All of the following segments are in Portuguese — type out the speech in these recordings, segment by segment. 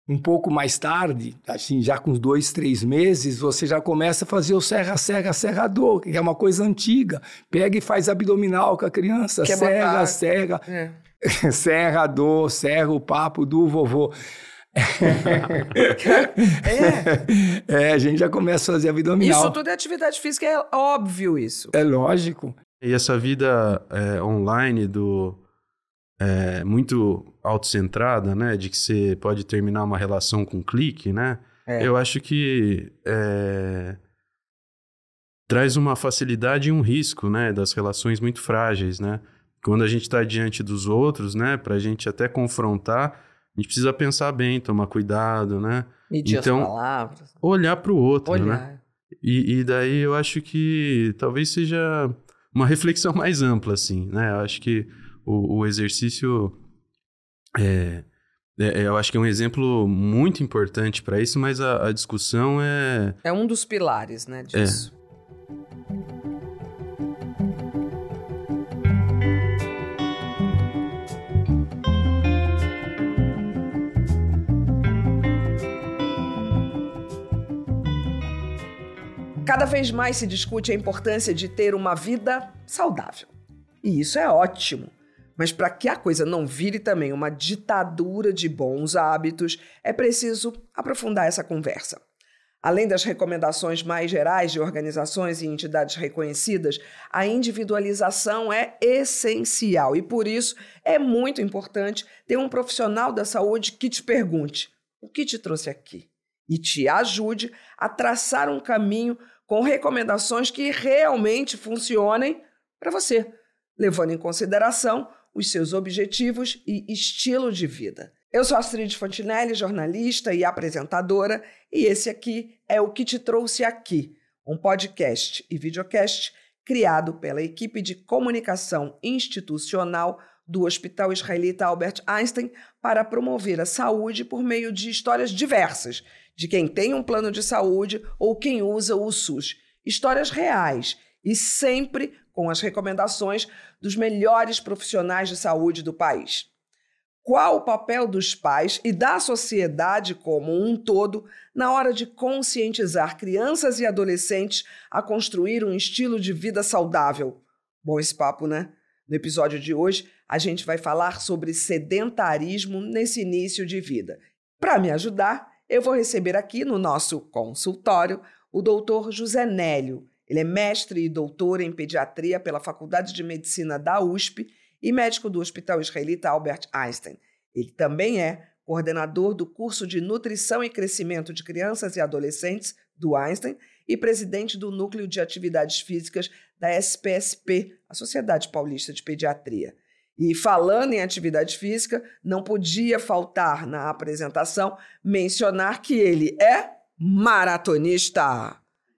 Um pouco mais tarde, assim, já com 2, 3 meses, você já começa a fazer o serra-serra-serrador, que é uma coisa antiga. Pega e faz abdominal com a criança, serra, serrador, serra o papo do vovô. A gente já começa a fazer abdominal. Isso tudo é atividade física, é óbvio isso. É lógico. E essa vida online muito autocentrada, né? De que você pode terminar uma relação com um clique, né? Eu acho que traz uma facilidade e um risco, né? Das relações muito frágeis, né? Quando a gente está diante dos outros, né? Para a gente até confrontar, a gente precisa pensar bem, tomar cuidado, né? Medir as palavras. Olhar para o outro, né? E daí eu acho que talvez seja uma reflexão mais ampla, assim, né? Eu acho que o exercício eu acho que é um exemplo muito importante para isso, mas a discussão é um dos pilares, né, disso. Cada vez mais se discute a importância de ter uma vida saudável. E isso é ótimo. Mas para que a coisa não vire também uma ditadura de bons hábitos, é preciso aprofundar essa conversa. Além das recomendações mais gerais de organizações e entidades reconhecidas, a individualização é essencial e, por isso, é muito importante ter um profissional da saúde que te pergunte: o que te trouxe aqui? E te ajude a traçar um caminho com recomendações que realmente funcionem para você, levando em consideração os seus objetivos e estilo de vida. Eu sou Astrid Fontinelli, jornalista e apresentadora, e esse aqui é O Que Te Trouxe Aqui, um podcast e videocast criado pela equipe de comunicação institucional do Hospital Israelita Albert Einstein para promover a saúde por meio de histórias diversas, de quem tem um plano de saúde ou quem usa o SUS. Histórias reais e sempre com as recomendações dos melhores profissionais de saúde do país. Qual o papel dos pais e da sociedade como um todo na hora de conscientizar crianças e adolescentes a construir um estilo de vida saudável? Bom esse papo, né? No episódio de hoje, a gente vai falar sobre sedentarismo nesse início de vida. Para me ajudar, eu vou receber aqui no nosso consultório o doutor José Nélio. Ele é mestre e doutor em pediatria pela Faculdade de Medicina da USP e médico do Hospital Israelita Albert Einstein. Ele também é coordenador do curso de Nutrição e Crescimento de Crianças e Adolescentes do Einstein e presidente do Núcleo de Atividades Físicas da SPSP, a Sociedade Paulista de Pediatria. E falando em atividade física, não podia faltar na apresentação mencionar que ele é maratonista.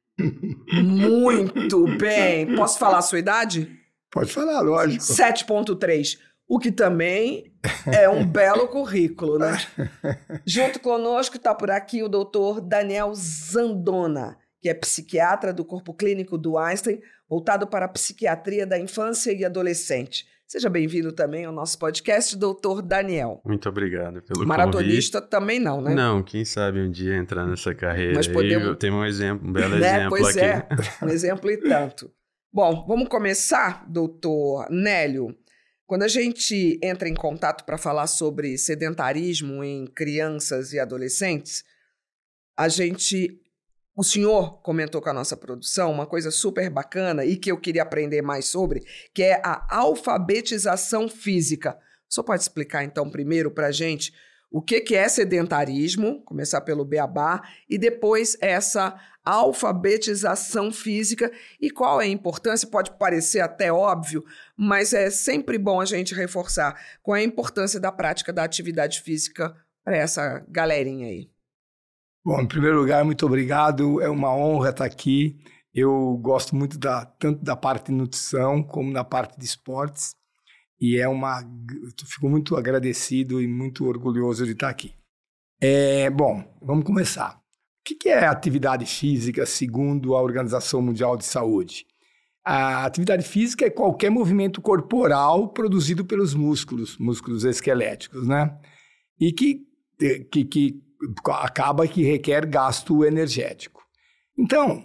Muito bem. Posso falar a sua idade? Pode falar, lógico. 7.3, o que também é um belo currículo, né? Junto conosco está por aqui o doutor Daniel Zandona, que é psiquiatra do Corpo Clínico do Einstein, voltado para a psiquiatria da infância e adolescente. Seja bem-vindo também ao nosso podcast, doutor Daniel. Muito obrigado pelo Maratonista convite. Também não, né? Não, quem sabe um dia entrar nessa carreira. Mas podemos... Tem um exemplo, um belo exemplo pois aqui. Um exemplo e tanto. Bom, vamos começar, doutor Nélio. Quando a gente entra em contato para falar sobre sedentarismo em crianças e adolescentes, o senhor comentou com a nossa produção uma coisa super bacana e que eu queria aprender mais sobre, que é a alfabetização física. O senhor pode explicar, então, primeiro para a gente o que é sedentarismo, começar pelo beabá, e depois essa alfabetização física e qual é a importância, pode parecer até óbvio, mas é sempre bom a gente reforçar qual é a importância da prática da atividade física para essa galerinha aí. Bom, em primeiro lugar, muito obrigado, é uma honra estar aqui. Eu gosto muito tanto da parte de nutrição como da parte de esportes e eu fico muito agradecido e muito orgulhoso de estar aqui. Bom, vamos começar. O que é atividade física segundo a Organização Mundial de Saúde? A atividade física é qualquer movimento corporal produzido pelos músculos esqueléticos, né? E que acaba que requer gasto energético. Então,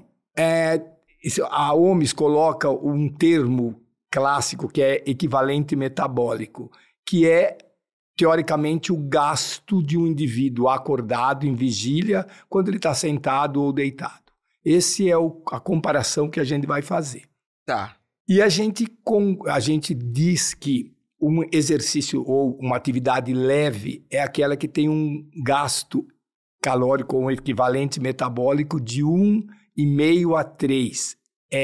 a OMS coloca um termo clássico que é equivalente metabólico, que é, teoricamente, o gasto de um indivíduo acordado em vigília quando ele está sentado ou deitado. Essa é a comparação que a gente vai fazer. Tá. E a gente diz que um exercício ou uma atividade leve é aquela que tem um gasto calórico ou um equivalente metabólico de 1,5 a 3.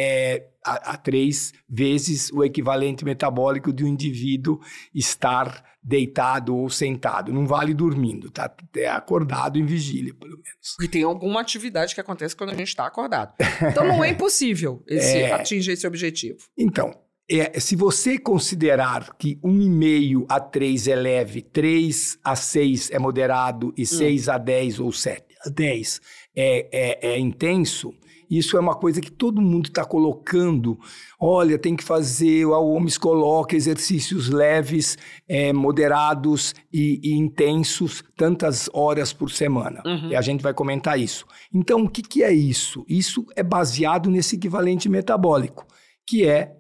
A 3 vezes o equivalente metabólico de um indivíduo estar deitado ou sentado. Não vale dormindo, tá? É acordado em vigília, pelo menos. Porque tem alguma atividade que acontece quando a gente está acordado. Então não é impossível atingir esse objetivo. Então, se você considerar que 1,5 a 3 é leve, 3 a 6 é moderado e 6 a 10 ou 7 a 10 é intenso, isso é uma coisa que todo mundo está colocando. Olha, tem que fazer, a OMS coloca exercícios leves, moderados e intensos, tantas horas por semana. E a gente vai comentar isso. Então, o que é isso? Isso é baseado nesse equivalente metabólico, que é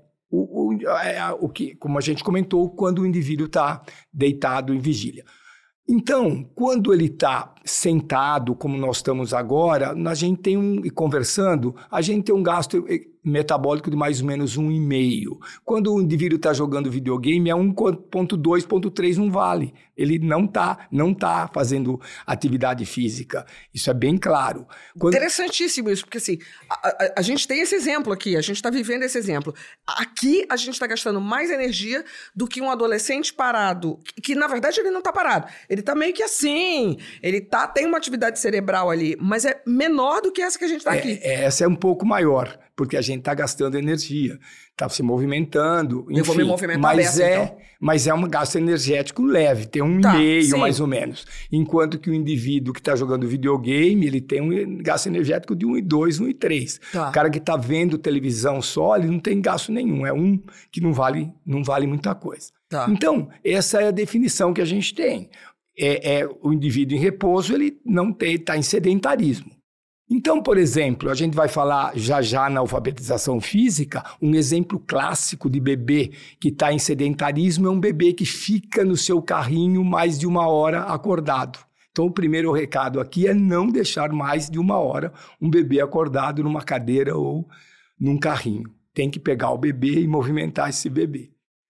o que, como a gente comentou, quando o indivíduo está deitado em vigília. Então, quando ele está sentado, como nós estamos agora, a gente conversando, a gente tem um gasto metabólico de mais ou menos 1,5. Quando o indivíduo está jogando videogame, é 1,2, 1,3 não vale. Ele não tá fazendo atividade física. Isso é bem claro. Interessantíssimo isso, porque assim, a gente tem esse exemplo aqui, a gente está vivendo esse exemplo. Aqui a gente está gastando mais energia do que um adolescente parado, que na verdade ele não está parado. Ele está meio que assim, tem uma atividade cerebral ali, mas é menor do que essa que a gente está aqui. Essa é um pouco maior, porque a gente está gastando energia, está se movimentando. Eu vou me movimentar então. Mas é um gasto energético leve, tem 1,5 mais ou menos. Enquanto que o indivíduo que está jogando videogame, ele tem um gasto energético de 1,2, 1,3. Tá. O cara que está vendo televisão só, ele não tem gasto nenhum, é que não vale muita coisa. Tá. Então, essa é a definição que a gente tem. O indivíduo em repouso, ele não está em sedentarismo. Então, por exemplo, a gente vai falar já na alfabetização física, um exemplo clássico de bebê que está em sedentarismo é um bebê que fica no seu carrinho mais de 1 hora acordado. Então, o primeiro recado aqui é não deixar mais de 1 hora um bebê acordado numa cadeira ou num carrinho. Tem que pegar o bebê e movimentar esse bebê.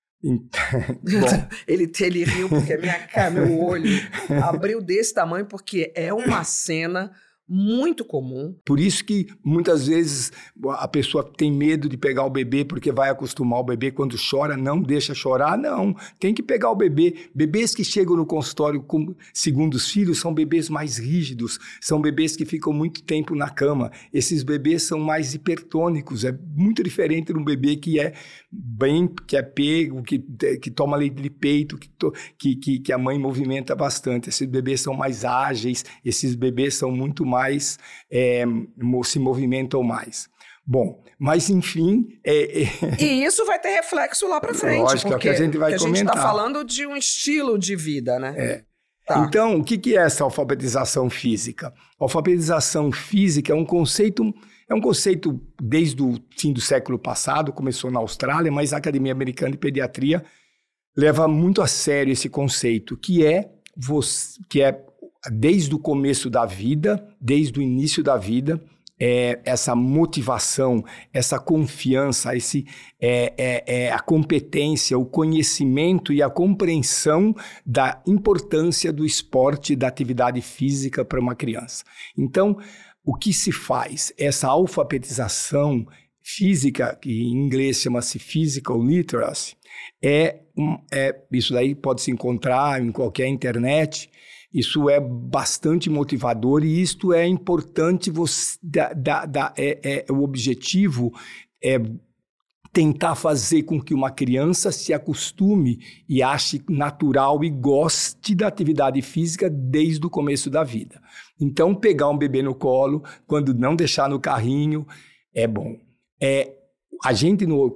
Bom. Ele riu porque meu olho abriu desse tamanho, porque é uma cena muito comum. Por isso que muitas vezes a pessoa tem medo de pegar o bebê porque vai acostumar o bebê quando chora, não deixa chorar, não. Tem que pegar o bebê. Bebês que chegam no consultório com segundos filhos são bebês mais rígidos, são bebês que ficam muito tempo na cama. Esses bebês são mais hipertônicos, é muito diferente de um bebê que é pego, que toma leite de peito, que a mãe movimenta bastante. Esses bebês são mais ágeis, esses bebês são muito mais, se movimentam mais. Bom, mas enfim... E isso vai ter reflexo lá para frente. Lógico, porque a gente vai comentar. A gente está falando de um estilo de vida, né? Tá. Então, o que é essa alfabetização física? A alfabetização física é um conceito desde o fim do século passado, começou na Austrália, mas a Academia Americana de Pediatria leva muito a sério esse conceito, que é desde o começo da vida, desde o início da vida, essa motivação, essa confiança, a competência, o conhecimento e a compreensão da importância do esporte e da atividade física para uma criança. Então, o que se faz? Essa alfabetização física, que em inglês chama-se Physical Literacy, isso daí pode se encontrar em qualquer internet. Isso é bastante motivador e isto é importante. O objetivo é tentar fazer com que uma criança se acostume e ache natural e goste da atividade física desde o começo da vida. Então, pegar um bebê no colo, quando não deixar no carrinho, é bom. A gente, no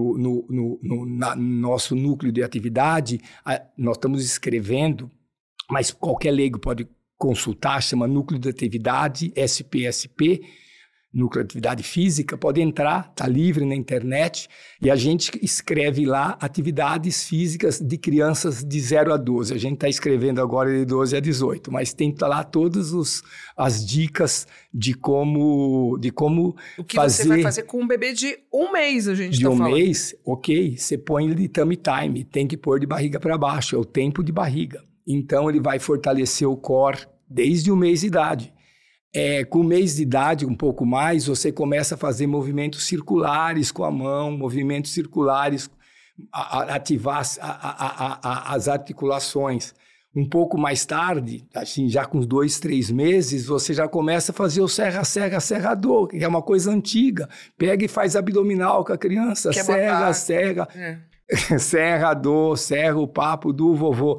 nosso núcleo de atividade, nós estamos escrevendo, mas qualquer leigo pode consultar, chama Núcleo de Atividade, SPSP, Núcleo de Atividade Física, pode entrar, está livre na internet, e a gente escreve lá atividades físicas de crianças de 0 a 12. A gente está escrevendo agora de 12 a 18, mas tem lá todas as dicas de como O que fazer... você vai fazer com um bebê de 1 mês, a gente está falando. De 1 mês, ok, você põe ele de tummy time, tem que pôr de barriga para baixo, é o tempo de barriga. Então, ele vai fortalecer o core desde 1 mês de idade. Com 1 mês de idade, um pouco mais, você começa a fazer movimentos circulares com a mão, movimentos circulares, ativar as articulações. Um pouco mais tarde, assim, já com 2, 3 meses, você já começa a fazer o serra-serrador, que é uma coisa antiga. Pega e faz abdominal com a criança, serra, serrador, serra o papo do vovô.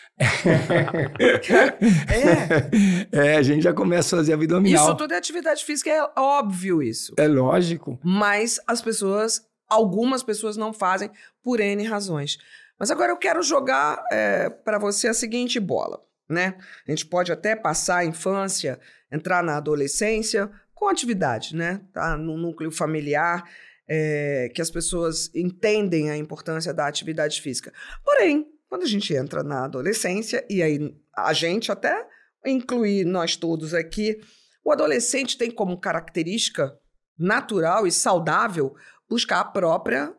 A gente já começa a fazer abdominal. Isso tudo é atividade física, é óbvio isso. É lógico. Mas algumas pessoas não fazem por N razões. Mas agora eu quero jogar para você a seguinte bola, né? A gente pode até passar a infância, entrar na adolescência com atividade, né? Tá no núcleo familiar, que as pessoas entendem a importância da atividade física. Porém, quando a gente entra na adolescência, e aí a gente até incluir nós todos aqui, o adolescente tem como característica natural e saudável buscar a própria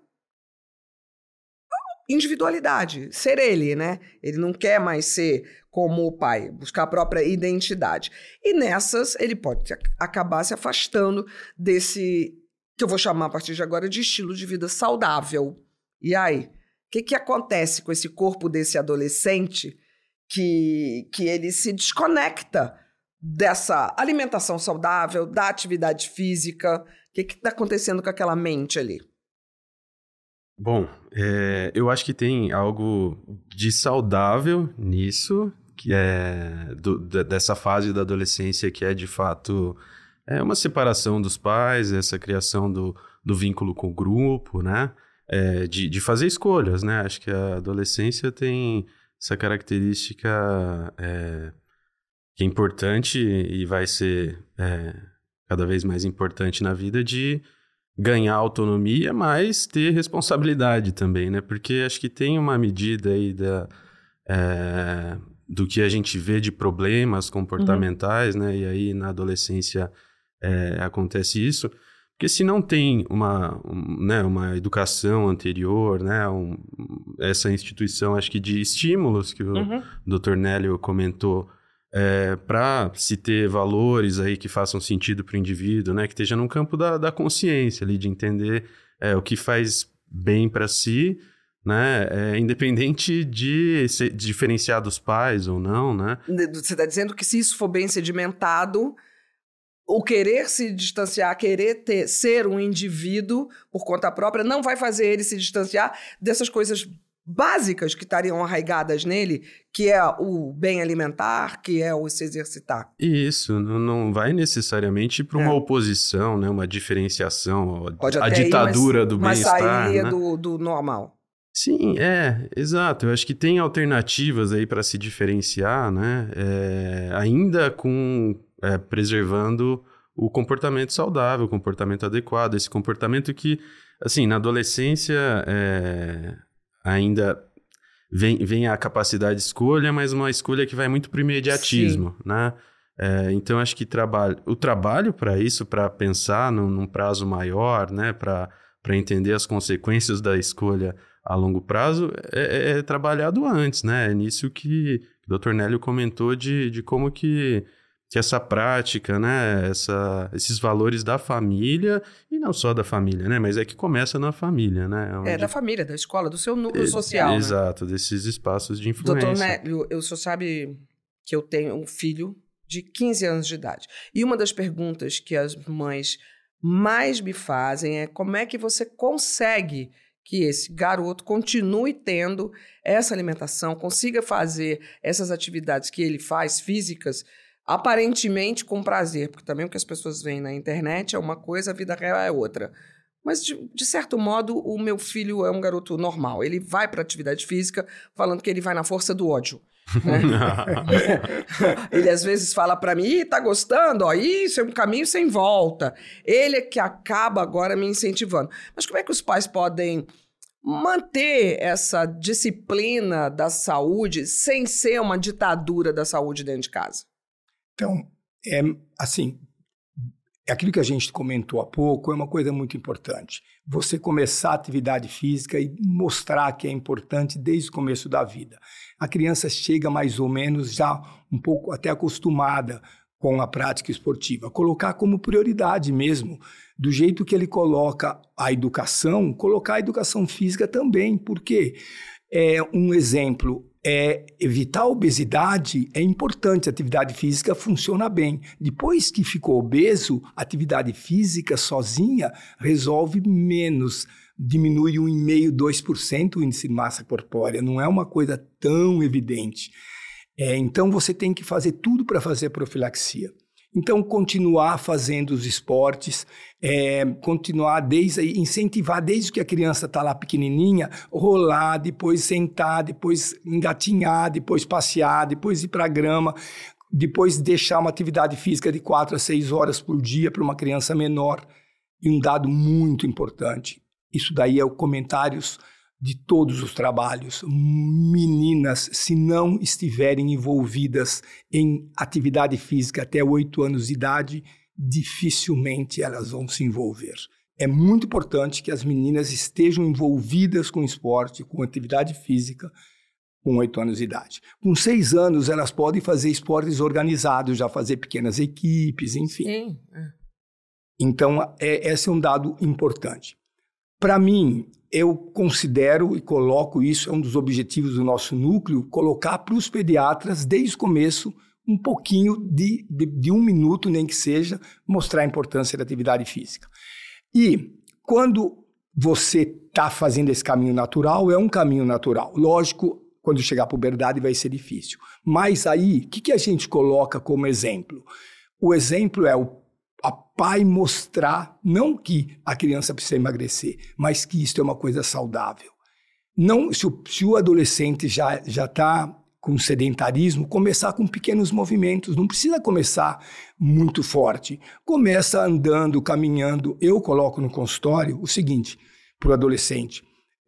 individualidade, ser ele, né? Ele não quer mais ser como o pai, buscar a própria identidade. E nessas, ele pode acabar se afastando desse, que eu vou chamar a partir de agora de estilo de vida saudável. E aí? O que acontece com esse corpo desse adolescente que ele se desconecta dessa alimentação saudável, da atividade física? O que está acontecendo com aquela mente ali? Bom, eu acho que tem algo de saudável nisso, que é dessa fase da adolescência, que é de fato uma separação dos pais, essa criação do vínculo com o grupo, né? De fazer escolhas, né? Acho que a adolescência tem essa característica que é importante e vai ser cada vez mais importante na vida, de ganhar autonomia, mas ter responsabilidade também, né? Porque acho que tem uma medida aí do que a gente vê de problemas comportamentais, né? E aí na adolescência acontece isso. Porque se não tem uma educação anterior, né, essa instituição, acho que de estímulos que o Dr. Nélio comentou, para se ter valores aí que façam sentido para o indivíduo, né, que esteja no campo da consciência ali, de entender o que faz bem para si, né, independente de diferenciar dos pais ou não, né? Você está dizendo que se isso for bem sedimentado, o querer se distanciar, querer ser um indivíduo por conta própria, não vai fazer ele se distanciar dessas coisas básicas que estariam arraigadas nele, que é o bem alimentar, que é o se exercitar. Isso, não vai necessariamente para uma oposição, né, uma diferenciação, pode a até ditadura do bem-estar. Uma saída, né? do normal. Sim, exato. Eu acho que tem alternativas aí para se diferenciar, né? Ainda preservando o comportamento saudável, o comportamento adequado, esse comportamento que, assim, na adolescência ainda vem a capacidade de escolha, mas uma escolha que vai muito para o imediatismo, né? Então, acho que o trabalho para isso, para pensar num prazo maior, né? Para entender as consequências da escolha a longo prazo, é trabalhado antes, né? É nisso que o Dr. Nélio comentou de como que essa prática, né, esses valores da família, e não só da família, né, mas que começa na família, né? Da família, da escola, do seu núcleo social. Exato, né? Desses espaços de influência. Doutor Nélio, o senhor sabe que eu tenho um filho de 15 anos de idade. E uma das perguntas que as mães mais me fazem é como é que você consegue que esse garoto continue tendo essa alimentação, consiga fazer essas atividades que ele faz, físicas, aparentemente com prazer, porque também o que as pessoas veem na internet é uma coisa, a vida real é outra. Mas, de certo modo, o meu filho é um garoto normal. Ele vai para atividade física falando que ele vai na força do ódio. Ele às vezes fala para mim, tá gostando? Ó, isso é um caminho sem volta. Ele é que acaba agora me incentivando. Mas como é que os pais podem manter essa disciplina da saúde sem ser uma ditadura da saúde dentro de casa? Então, aquilo que a gente comentou há pouco é uma coisa muito importante. Você começar a atividade física e mostrar que é importante desde o começo da vida. A criança chega mais ou menos já um pouco até acostumada com a prática esportiva. Colocar como prioridade mesmo, do jeito que ele coloca a educação, colocar a educação física também. Por quê? Um exemplo, evitar a obesidade é importante, a atividade física funciona bem. Depois que ficou obeso, a atividade física sozinha resolve menos, diminui 1,5%, 2% o índice de massa corpórea, não é uma coisa tão evidente. Então você tem que fazer tudo para fazer profilaxia. Então, continuar fazendo os esportes, incentivar desde que a criança está lá pequenininha, rolar, depois sentar, depois engatinhar, depois passear, depois ir para a grama, depois deixar uma atividade física de 4 a 6 horas por dia para uma criança menor. E um dado muito importante, isso daí é o comentários de todos os trabalhos. Meninas, se não estiverem envolvidas em atividade física até 8 anos de idade, dificilmente elas vão se envolver. É muito importante que as meninas estejam envolvidas com esporte, com atividade física, com 8 anos de idade. Com 6 anos, elas podem fazer esportes organizados, já fazer pequenas equipes, enfim. Sim. Então, esse é um dado importante. Para mim, eu considero e coloco isso, é um dos objetivos do nosso núcleo, colocar para os pediatras, desde o começo, um pouquinho de 1 minuto, nem que seja, mostrar a importância da atividade física. E quando você está fazendo esse caminho natural, é um caminho natural. Lógico, quando chegar à puberdade vai ser difícil. Mas aí, o que a gente coloca como exemplo? O exemplo é a pai mostrar, não que a criança precisa emagrecer, mas que isso é uma coisa saudável. Não, se o adolescente já está com sedentarismo, começar com pequenos movimentos, não precisa começar muito forte. Começa andando, caminhando. Eu coloco no consultório o seguinte, para o adolescente.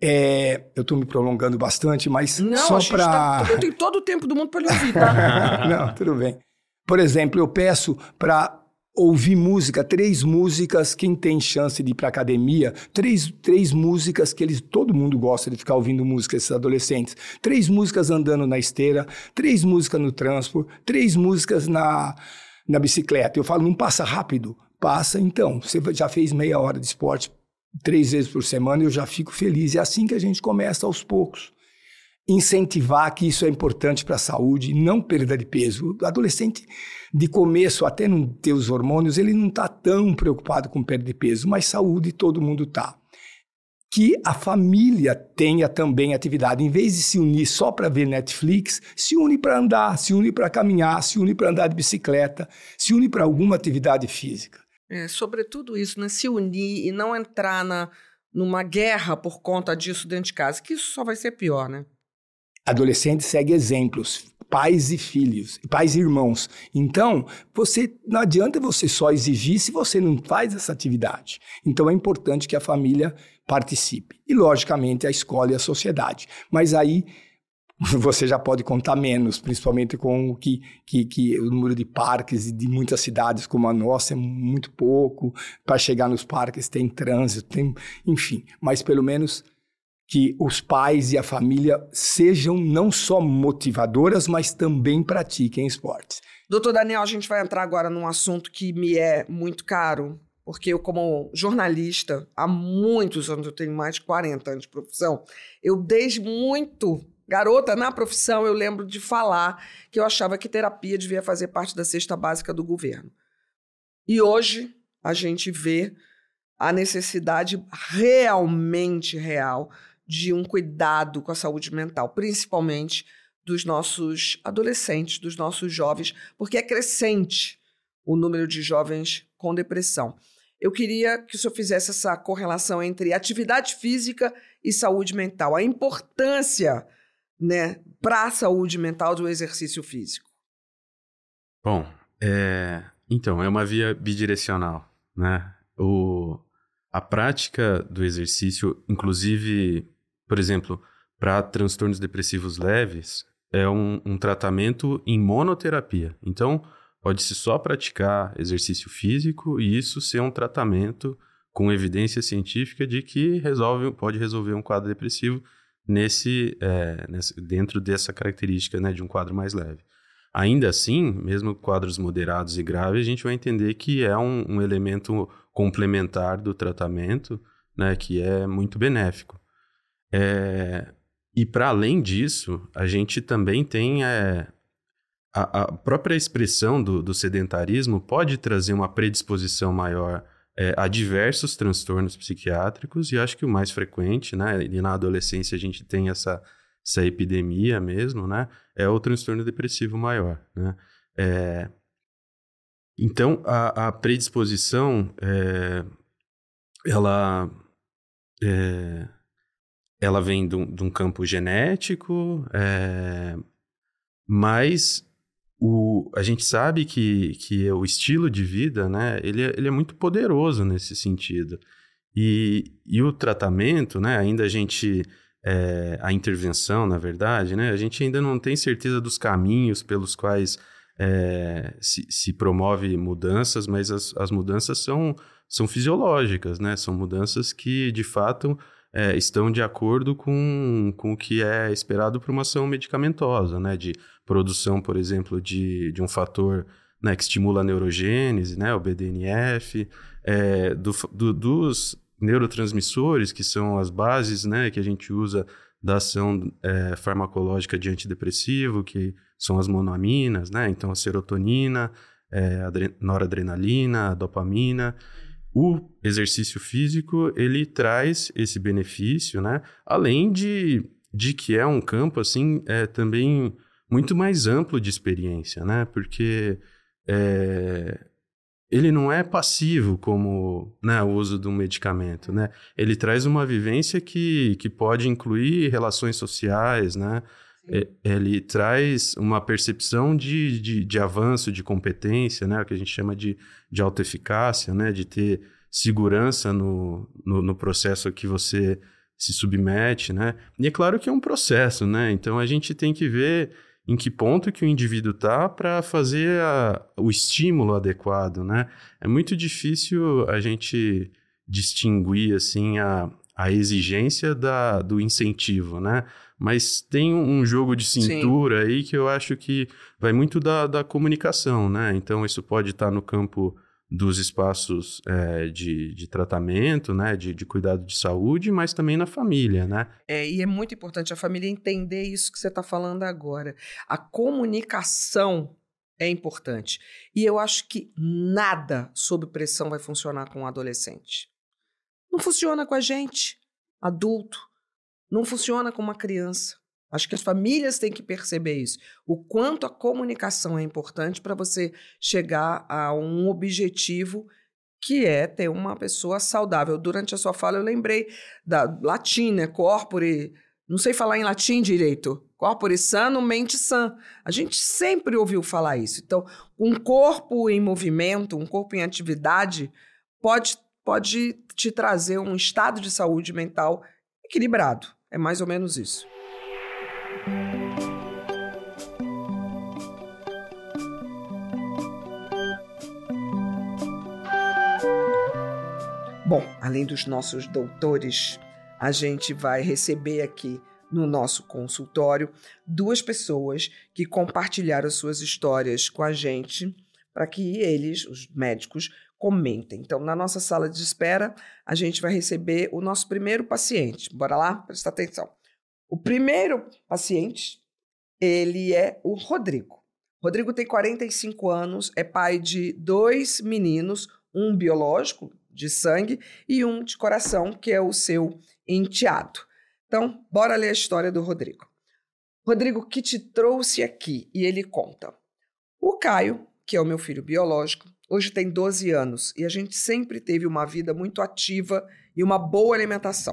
Eu estou me prolongando bastante, mas não, só para... Eu tenho todo o tempo do mundo para lhe ouvir, tá? Não, tudo bem. Por exemplo, eu peço para ouvir música, 3 músicas, quem tem chance de ir para academia, 3 músicas que todo mundo gosta de ficar ouvindo música, esses adolescentes. 3 músicas andando na esteira, 3 músicas no transporte, 3 músicas na bicicleta. Eu falo, não passa rápido? Passa, então. Você já fez meia hora de esporte 3 vezes por semana, eu já fico feliz. É assim que a gente começa aos poucos. Incentivar que isso é importante para a saúde, não perda de peso. O adolescente, de começo, até não ter os hormônios, ele não está tão preocupado com perda de peso, mas saúde todo mundo está. Que a família tenha também atividade. Em vez de se unir só para ver Netflix, se une para andar, se une para caminhar, se une para andar de bicicleta, se une para alguma atividade física. Sobretudo isso, né? Se unir e não entrar numa guerra por conta disso dentro de casa, que isso só vai ser pior, né? Adolescente segue exemplos, pais e filhos, pais e irmãos. Então, não adianta você só exigir se você não faz essa atividade. Então, é importante que a família participe. E, logicamente, a escola e a sociedade. Mas aí, você já pode contar menos, principalmente com o que o número de parques de muitas cidades como a nossa é muito pouco. Para chegar nos parques tem trânsito, enfim. Mas, pelo menos... que os pais e a família sejam não só motivadoras, mas também pratiquem esportes. Doutor Daniel, a gente vai entrar agora num assunto que me é muito caro, porque eu, como jornalista, há muitos anos, eu tenho mais de 40 anos de profissão, eu desde muito garota na profissão, eu lembro de falar que eu achava que terapia devia fazer parte da cesta básica do governo. E hoje a gente vê a necessidade realmente real de um cuidado com a saúde mental, principalmente dos nossos adolescentes, dos nossos jovens, porque é crescente o número de jovens com depressão. Eu queria que o senhor fizesse essa correlação entre atividade física e saúde mental, a importância né, para a saúde mental do exercício físico? Bom, então, é uma via bidirecional, né? A prática do exercício, inclusive, por exemplo, para transtornos depressivos leves, é um tratamento em monoterapia. Então, pode-se só praticar exercício físico e isso ser um tratamento com evidência científica de que pode resolver um quadro depressivo dentro dessa característica, né, de um quadro mais leve. Ainda assim, mesmo quadros moderados e graves, a gente vai entender que é um elemento complementar do tratamento, né, que é muito benéfico. E para além disso, a gente também tem a própria expressão do sedentarismo pode trazer uma predisposição maior a diversos transtornos psiquiátricos, e acho que o mais frequente, né, e na adolescência a gente tem essa epidemia mesmo, né, é o transtorno depressivo maior, né. Então, a predisposição, ela vem de um campo genético, mas a gente sabe que o estilo de vida, né, ele é muito poderoso nesse sentido. E o tratamento, né, ainda a intervenção, na verdade, né, a gente ainda não tem certeza dos caminhos pelos quais se promove mudanças, mas as mudanças são fisiológicas, né, são mudanças que, de fato, estão de acordo com o que é esperado por uma ação medicamentosa, né, de produção, por exemplo, de um fator, né, que estimula a neurogênese, né, o BDNF, dos neurotransmissores, que são as bases, né, que a gente usa da ação farmacológica de antidepressivo, que são as monoaminas, né, então a serotonina, a noradrenalina, a dopamina. O exercício físico, ele traz esse benefício, né? Além de que é um campo, assim, também muito mais amplo de experiência, né? Porque ele não é passivo como, né, o uso de um medicamento, né? Ele traz uma vivência que pode incluir relações sociais, né? Ele traz uma percepção de avanço, de competência, né? O que a gente chama de autoeficácia, né? De ter segurança no processo que você se submete, né? E é claro que é um processo, né? Então a gente tem que ver em que ponto que o indivíduo está para fazer o estímulo adequado, né? É muito difícil a gente distinguir, assim, a exigência do incentivo, né? Mas tem um jogo de cintura aí que eu acho que vai muito da comunicação, né? Então, isso pode estar no campo dos espaços de tratamento, né? De cuidado de saúde, mas também na família, né? E é muito importante a família entender isso que você está falando agora. A comunicação é importante. E eu acho que nada sob pressão vai funcionar com um adolescente. Não funciona com a gente, adulto. Não funciona com uma criança. Acho que as famílias têm que perceber isso. O quanto a comunicação é importante para você chegar a um objetivo que é ter uma pessoa saudável. Durante a sua fala eu lembrei da latim, né? Corpore, não sei falar em latim direito. Corpore sano, mente sã. A gente sempre ouviu falar isso. Então, um corpo em movimento, um corpo em atividade pode te trazer um estado de saúde mental equilibrado. É mais ou menos isso. Bom, além dos nossos doutores, a gente vai receber aqui no nosso consultório 2 pessoas que compartilharam suas histórias com a gente para que eles, os médicos, comentem. Então, na nossa sala de espera, a gente vai receber o nosso primeiro paciente. Bora lá? Presta atenção. O primeiro paciente, ele é o Rodrigo. Rodrigo tem 45 anos, é pai de 2 meninos, um biológico, de sangue, e um de coração, que é o seu enteado. Então, bora ler a história do Rodrigo. Rodrigo, que te trouxe aqui? E ele conta. O Caio, que é o meu filho biológico, hoje tem 12 anos e a gente sempre teve uma vida muito ativa e uma boa alimentação.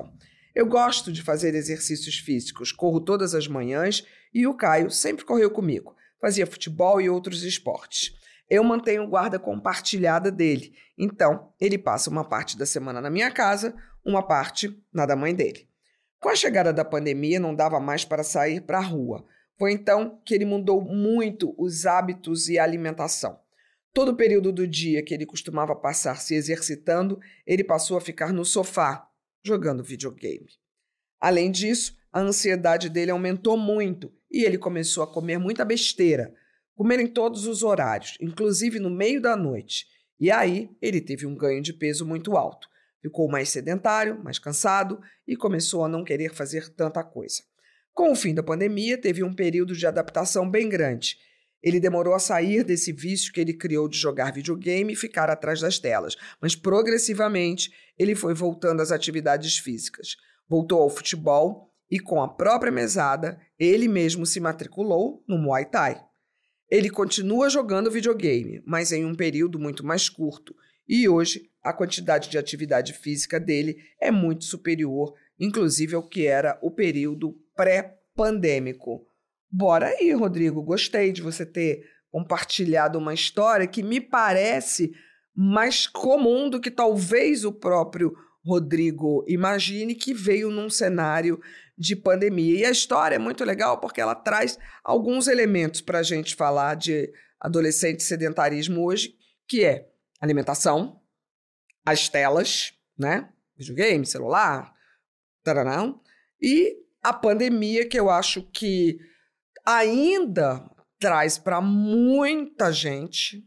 Eu gosto de fazer exercícios físicos, corro todas as manhãs e o Caio sempre correu comigo. Fazia futebol e outros esportes. Eu mantenho guarda compartilhada dele, então ele passa uma parte da semana na minha casa, uma parte na da mãe dele. Com a chegada da pandemia, não dava mais para sair para a rua. Foi então que ele mudou muito os hábitos e a alimentação. Todo o período do dia que ele costumava passar se exercitando, ele passou a ficar no sofá, jogando videogame. Além disso, a ansiedade dele aumentou muito e ele começou a comer muita besteira, comer em todos os horários, inclusive no meio da noite. E aí ele teve um ganho de peso muito alto. Ficou mais sedentário, mais cansado e começou a não querer fazer tanta coisa. Com o fim da pandemia, teve um período de adaptação bem grande. Ele demorou a sair desse vício que ele criou de jogar videogame e ficar atrás das telas, mas progressivamente ele foi voltando às atividades físicas. Voltou ao futebol e, com a própria mesada, ele mesmo se matriculou no Muay Thai. Ele continua jogando videogame, mas em um período muito mais curto, e hoje a quantidade de atividade física dele é muito superior, inclusive ao que era o período pré-pandêmico. Bora aí, Rodrigo. Gostei de você ter compartilhado uma história que me parece mais comum do que talvez o próprio Rodrigo imagine, que veio num cenário de pandemia. E a história é muito legal porque ela traz alguns elementos para a gente falar de adolescente e sedentarismo hoje, que é alimentação, as telas, né? Videogame, celular, taranão, e a pandemia, que eu acho que ainda traz para muita gente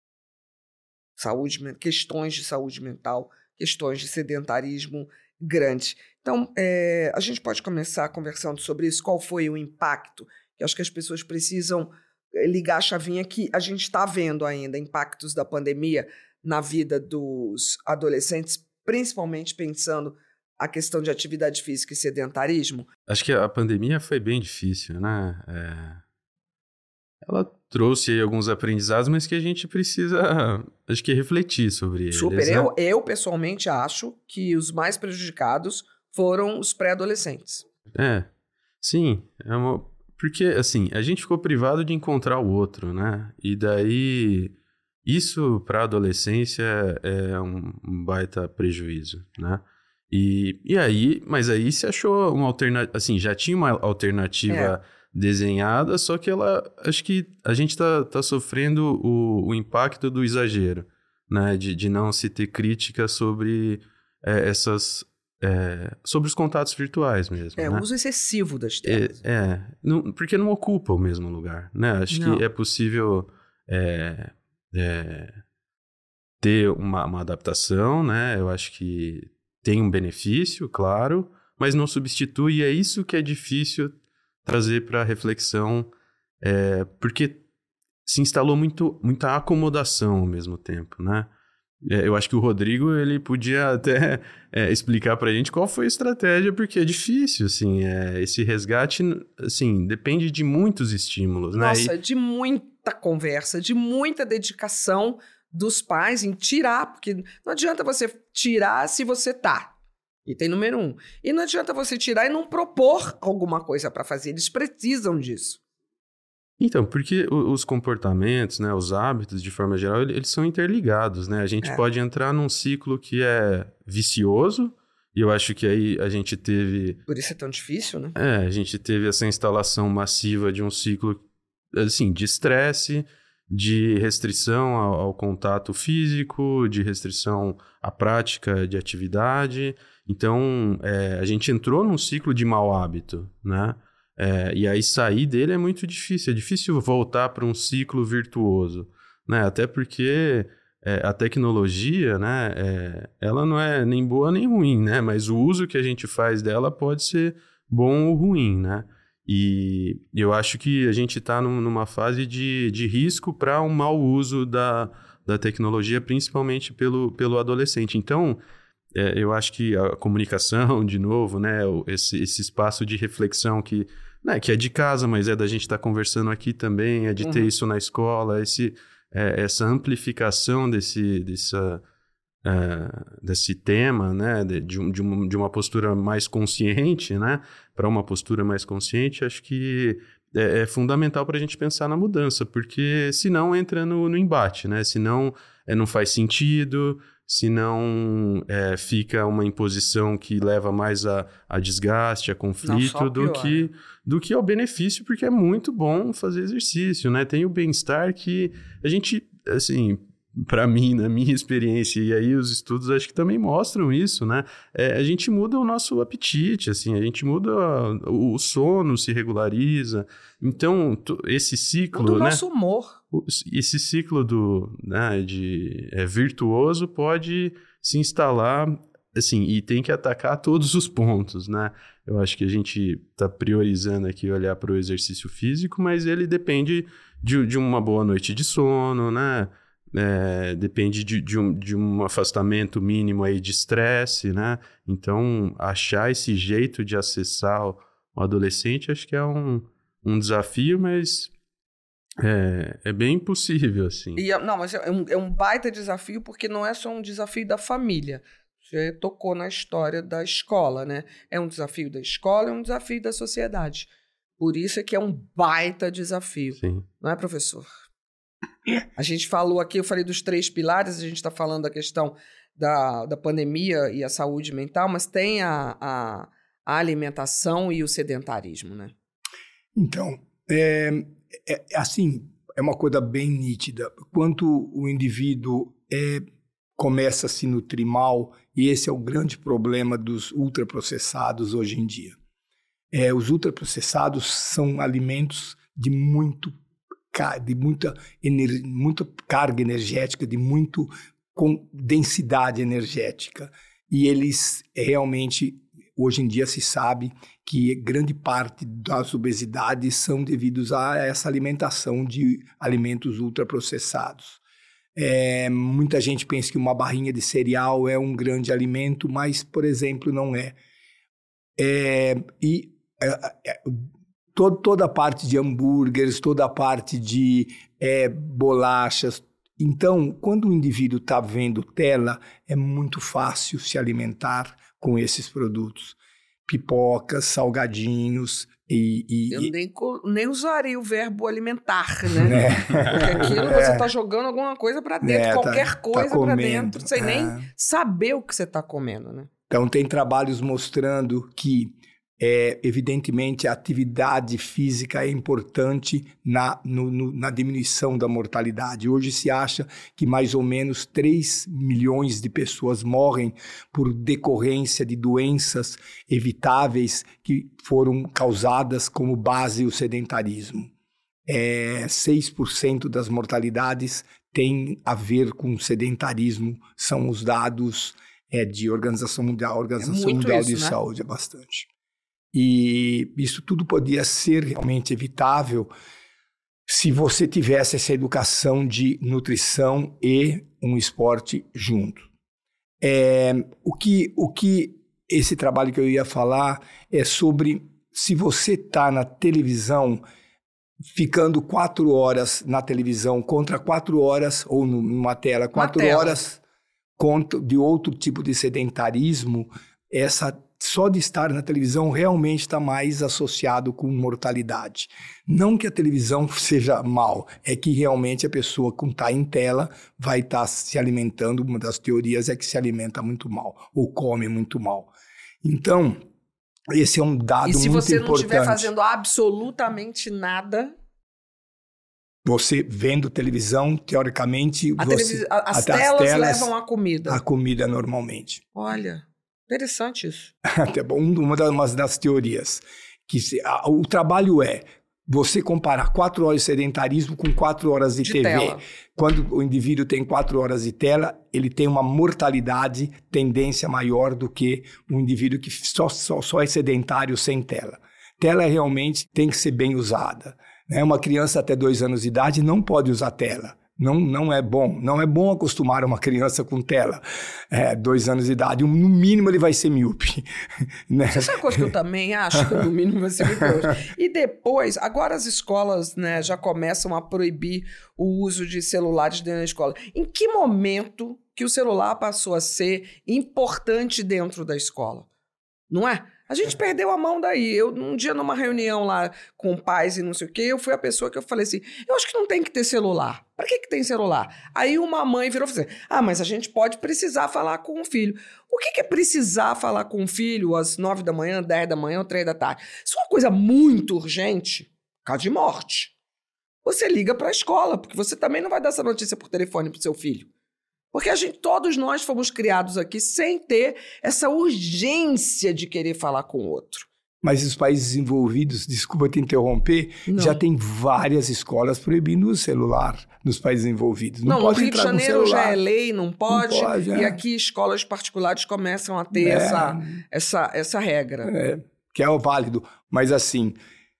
questões de saúde mental, questões de sedentarismo grandes. Então, a gente pode começar conversando sobre isso. Qual foi o impacto? Eu acho que as pessoas precisam ligar a chavinha que a gente está vendo ainda impactos da pandemia na vida dos adolescentes, principalmente pensando a questão de atividade física e sedentarismo. Acho que a pandemia foi bem difícil, né? Ela trouxe aí alguns aprendizados, mas que a gente precisa, acho que, refletir sobre eles. Super. Né? Eu, pessoalmente, acho que os mais prejudicados foram os pré-adolescentes. Sim. Porque, assim, a gente ficou privado de encontrar o outro, né? E daí, isso para a adolescência é um baita prejuízo, né? Mas aí se achou uma alternativa, assim, já tinha uma alternativa desenhada, só que acho que a gente tá sofrendo o impacto do exagero, né, de não se ter crítica sobre sobre os contatos virtuais mesmo, né? O uso excessivo das telas. Porque não ocupa o mesmo lugar, né? Acho que é possível ter uma adaptação, né? Eu acho que tem um benefício, claro, mas não substitui, e é isso que é difícil trazer para reflexão, porque se instalou muita acomodação ao mesmo tempo, né? Eu acho que o Rodrigo, ele podia até explicar para a gente qual foi a estratégia, porque é difícil, assim, esse resgate, assim, depende de muitos estímulos, né? Nossa, de muita conversa, de muita dedicação dos pais em tirar, porque não adianta você tirar se você tá. Item número 1. E não adianta você tirar e não propor alguma coisa para fazer. Eles precisam disso. Então, porque os comportamentos, né, os hábitos, de forma geral, eles são interligados, né? A gente pode entrar num ciclo que é vicioso, e eu acho que aí a gente teve... Por isso é tão difícil, né? A gente teve essa instalação massiva de um ciclo, assim, de estresse, de restrição ao contato físico, de restrição à prática de atividade. Então, a gente entrou num ciclo de mau hábito, né? E aí sair dele é muito difícil. É difícil voltar para um ciclo virtuoso, né? Até porque a tecnologia, né? Ela não é nem boa nem ruim, né? Mas o uso que a gente faz dela pode ser bom ou ruim, né? E eu acho que a gente está numa fase de risco para um mau uso da tecnologia, principalmente pelo adolescente. Então, eu acho que a comunicação, de novo, né, esse espaço de reflexão que é de casa, mas da gente estar conversando aqui também, de ter isso na escola, essa amplificação desse tema, né, de uma postura mais consciente, né, para uma postura mais consciente, acho que é fundamental para a gente pensar na mudança, porque senão entra no embate, né, senão não faz sentido, senão fica uma imposição que leva mais a desgaste, a conflito, do que ao benefício, porque é muito bom fazer exercício, né, tem o bem-estar que a gente, assim, para mim, na minha experiência, e aí os estudos acho que também mostram isso, né? A gente muda o nosso apetite, assim, a gente muda o sono, se regulariza. Então, esse ciclo, muda o né? nosso humor. Esse ciclo virtuoso pode se instalar, assim, e tem que atacar todos os pontos, né? Eu acho que a gente está priorizando aqui olhar para o exercício físico, mas ele depende de uma boa noite de sono, né? Depende de um afastamento mínimo aí de estresse, né? Então, achar esse jeito de acessar o adolescente, acho que é um desafio, mas é bem possível, assim. Mas é um baita desafio, porque não é só um desafio da família. Você tocou na história da escola, né? É um desafio da escola, é um desafio da sociedade. Por isso é que é um baita desafio. Sim. Não é, professor? A gente falou aqui, eu falei dos 3 pilares, a gente está falando da questão da pandemia e a saúde mental, mas tem a alimentação e o sedentarismo, né? Então, assim, é uma coisa bem nítida. Quando o indivíduo começa a se nutrir mal, e esse é o grande problema dos ultraprocessados hoje em dia. Os ultraprocessados são alimentos de muita carga energética, de muito com densidade energética. E eles realmente, hoje em dia se sabe que grande parte das obesidades são devidos a essa alimentação de alimentos ultraprocessados. Muita gente pensa que uma barrinha de cereal é um grande alimento, mas, por exemplo, não é. Toda a parte de hambúrgueres, toda a parte de bolachas. Então, quando o indivíduo está vendo tela, é muito fácil se alimentar com esses produtos. Pipocas, salgadinhos Eu nem usaria o verbo alimentar, né? Porque aquilo você está jogando alguma coisa para dentro, qualquer coisa para dentro, sem nem saber o que você está comendo, né? Então, tem trabalhos mostrando que evidentemente, a atividade física é importante na diminuição da mortalidade. Hoje se acha que mais ou menos 3 milhões de pessoas morrem por decorrência de doenças evitáveis que foram causadas como base o sedentarismo. 6% das mortalidades tem a ver com sedentarismo, são os dados de Organização Mundial de Saúde, é bastante. E isso tudo podia ser realmente evitável se você tivesse essa educação de nutrição e um esporte junto. O que esse trabalho que eu ia falar é sobre se você está na televisão, ficando 4 horas na televisão contra 4 horas, ou numa tela, 4 horas de outro tipo de sedentarismo, só de estar na televisão realmente está mais associado com mortalidade. Não que a televisão seja mal, é que realmente a pessoa, quando está em tela, vai estar se alimentando. Uma das teorias é que se alimenta muito mal, ou come muito mal. Então, esse é um dado muito importante. E se você não estiver fazendo absolutamente nada... Você vendo televisão, teoricamente... As telas levam a comida. A comida normalmente. Olha... Interessante isso. Até bom, uma das teorias. Que o trabalho é você comparar 4 horas de sedentarismo com 4 horas de TV. Tela. Quando o indivíduo tem 4 horas de tela, ele tem uma mortalidade, tendência maior do que um indivíduo que só é sedentário sem tela. Tela realmente tem que ser bem usada. Uma criança até 2 anos de idade não pode usar tela. Não é bom. Não é bom acostumar uma criança com tela. 2 anos de idade. No mínimo, ele vai ser míope. Né? Essa é uma coisa que eu também acho que no mínimo vai ser míope. E depois, agora as escolas, né, já começam a proibir o uso de celulares dentro da escola. Em que momento que o celular passou a ser importante dentro da escola. Não é? A gente perdeu a mão daí. Eu, um dia, numa reunião lá com pais e não sei o quê, eu fui a pessoa que eu falei assim, eu acho que não tem que ter celular. Para que tem celular? Aí uma mãe virou e falou assim, mas a gente pode precisar falar com o filho. O que é precisar falar com o filho às 9 da manhã, 10 da manhã ou 3 da tarde? Isso é uma coisa muito urgente, caso de morte. Você liga para a escola, porque você também não vai dar essa notícia por telefone para o seu filho. Porque todos nós fomos criados aqui sem ter essa urgência de querer falar com o outro. Mas os países desenvolvidos, desculpa te interromper, já tem várias escolas proibindo o celular nos países desenvolvidos. Não, o Rio de Janeiro já é lei, não pode. E aqui escolas particulares começam a ter essa regra. Que é o válido. Mas assim,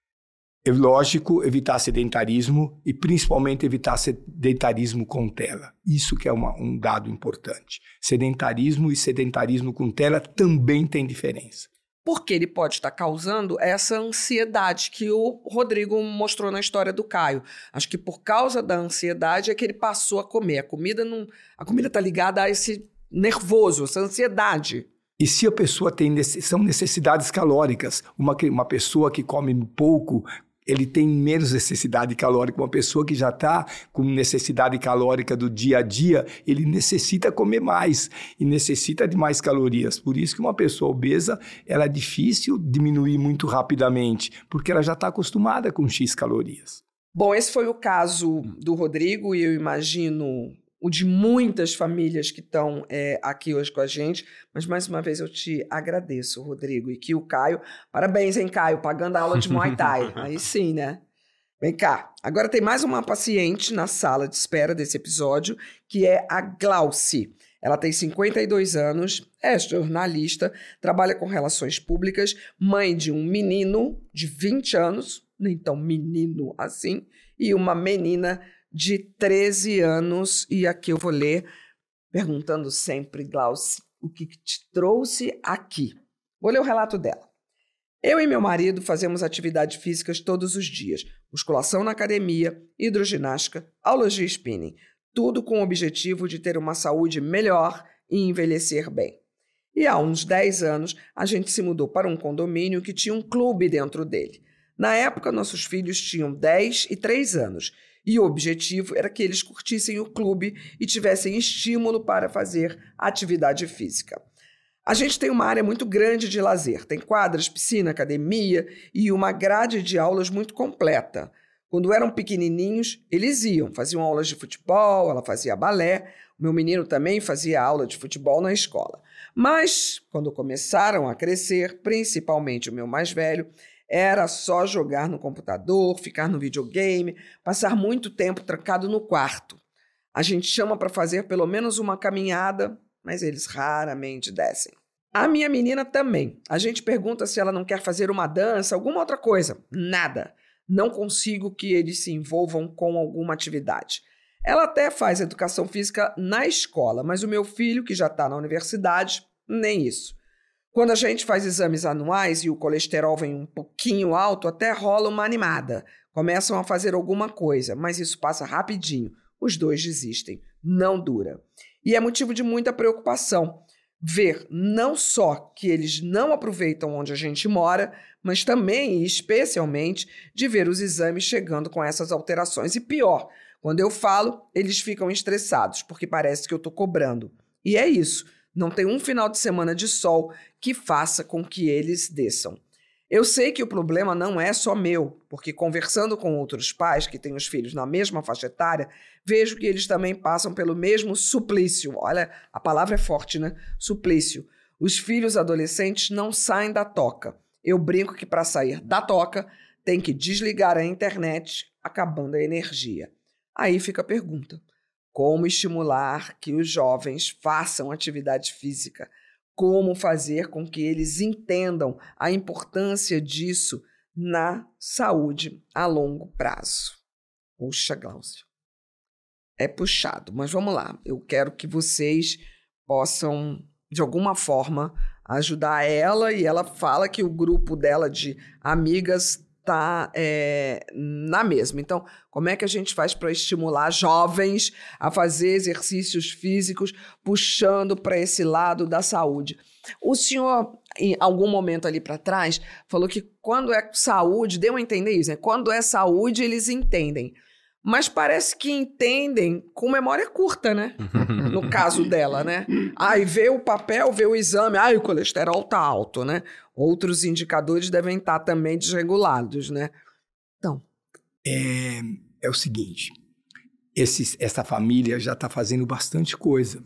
é lógico evitar sedentarismo e principalmente evitar sedentarismo com tela. Isso que é um dado importante. Sedentarismo e sedentarismo com tela também tem diferença. Porque ele pode estar causando essa ansiedade que o Rodrigo mostrou na história do Caio. Acho que por causa da ansiedade é que ele passou a comer. A comida está ligada a esse nervoso, essa ansiedade. E se a pessoa são necessidades calóricas, uma pessoa que come pouco, ele tem menos necessidade calórica. Uma pessoa que já está com necessidade calórica do dia a dia, ele necessita comer mais e necessita de mais calorias. Por isso que uma pessoa obesa, ela é difícil diminuir muito rapidamente, porque ela já está acostumada com X calorias. Bom, esse foi o caso do Rodrigo e eu imagino o de muitas famílias que estão aqui hoje com a gente. Mas, mais uma vez, eu te agradeço, Rodrigo. E que o Caio... Parabéns, hein, Caio? Pagando a aula de Muay Thai. Aí sim, né? Vem cá. Agora tem mais uma paciente na sala de espera desse episódio, que é a Glauci. Ela tem 52 anos, é jornalista, trabalha com relações públicas, mãe de um menino de 20 anos, nem tão menino assim, e uma menina de 13 anos, e aqui eu vou ler, perguntando sempre, Glauci, o que te trouxe aqui? Vou ler o relato dela. Eu e meu marido fazemos atividades físicas todos os dias, musculação na academia, hidroginástica, aulas de spinning, tudo com o objetivo de ter uma saúde melhor e envelhecer bem. E há uns 10 anos, a gente se mudou para um condomínio que tinha um clube dentro dele. Na época, nossos filhos tinham 10 e 3 anos, e o objetivo era que eles curtissem o clube e tivessem estímulo para fazer atividade física. A gente tem uma área muito grande de lazer, tem quadras, piscina, academia e uma grade de aulas muito completa. Quando eram pequenininhos, eles faziam aulas de futebol, ela fazia balé, o meu menino também fazia aula de futebol na escola. Mas, quando começaram a crescer, principalmente o meu mais velho, era só jogar no computador, ficar no videogame, passar muito tempo trancado no quarto. A gente chama para fazer pelo menos uma caminhada, mas eles raramente descem. A minha menina também. A gente pergunta se ela não quer fazer uma dança, alguma outra coisa. Nada. Não consigo que eles se envolvam com alguma atividade. Ela até faz educação física na escola, mas o meu filho, que já está na universidade, nem isso. Quando a gente faz exames anuais e o colesterol vem um pouquinho alto, até rola uma animada. Começam a fazer alguma coisa, mas isso passa rapidinho. Os dois desistem. Não dura. E é motivo de muita preocupação ver não só que eles não aproveitam onde a gente mora, mas também e especialmente de ver os exames chegando com essas alterações. E pior, quando eu falo, eles ficam estressados, porque parece que eu estou cobrando. E é isso. Não tem um final de semana de sol que faça com que eles desçam. Eu sei que o problema não é só meu, porque conversando com outros pais que têm os filhos na mesma faixa etária, vejo que eles também passam pelo mesmo suplício. Olha, a palavra é forte, né? Suplício. Os filhos adolescentes não saem da toca. Eu brinco que para sair da toca tem que desligar a internet, acabando a energia. Aí fica a pergunta. Como estimular que os jovens façam atividade física? Como fazer com que eles entendam a importância disso na saúde a longo prazo? Puxa, Glaucio. É puxado, mas vamos lá. Eu quero que vocês possam, de alguma forma, ajudar ela, e ela fala que o grupo dela de amigas tá na mesma. Então, como é que a gente faz para estimular jovens a fazer exercícios físicos, puxando para esse lado da saúde? O senhor, em algum momento ali para trás, falou que quando é saúde, deu a entender isso, né? Quando é saúde, eles entendem. Mas parece que entendem com memória curta, né? No caso dela, né? Aí vê o papel, vê o exame, o colesterol tá alto, né? Outros indicadores devem estar também desregulados, né? Então. É o seguinte, essa família já está fazendo bastante coisa.